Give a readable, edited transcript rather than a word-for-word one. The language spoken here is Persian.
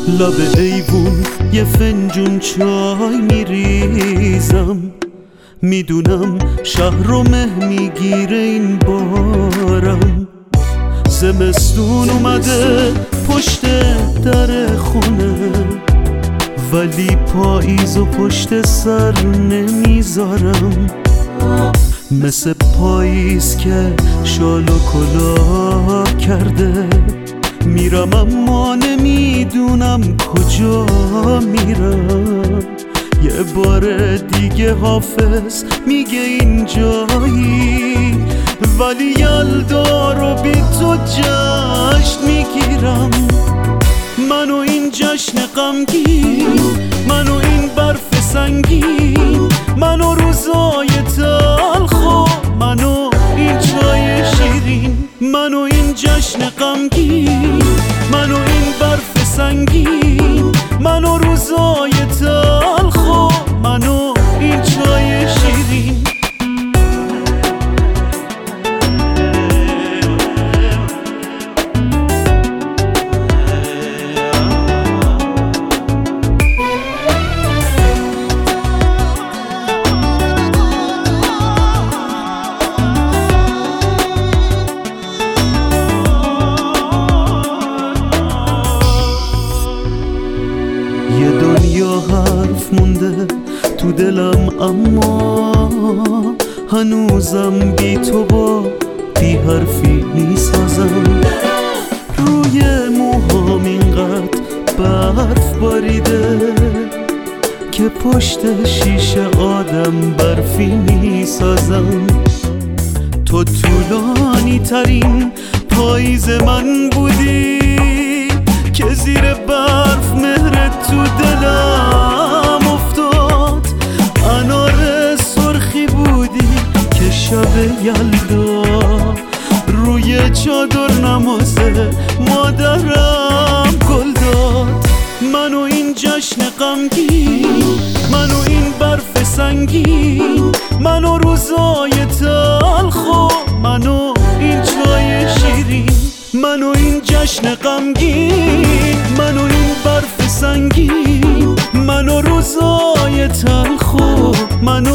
لب ایوون یه فنجون چای میریزم، میدونم شهر رو مه میگیره این بارم. زمستون اومده پشت در خونه، ولی پاییز و پشت سر نمیذارم. مثل پاییز که شال و کلاه کرده، میرم اما نمیدونم کجا میرم. یه بار دیگه حافظ میگه این جایی، ولی یلدا رو بی تو جشن میگیرم. منو این جشن غمگین، منو این برف سنگین، منو روزای تلخ و منو این چای شیرین. منو این جشن غمگین، منو این برف سنگین، منو روزای تلخ و منو این چای شیرین. یه دنیا حرف مونده تو دلم، اما هنوزم بی تو با بی حرفی میسازم. روی موهام اینقدر برف باریده که پشت شیشه آدم برفی میسازم. تو طولانی ترین پاییز من بودی که زیر برف مهرت تو دلم افتاد. انار سرخی بودی که شب یلدا روی چادر نماز مادرم گل داد. منو این جشن غمگین، منو این برف سنگین، منو روزای تلخ و منو این چای شیرین. منو این جشن غمگین، منو این برف سنگین، منو روزای تلخ و منو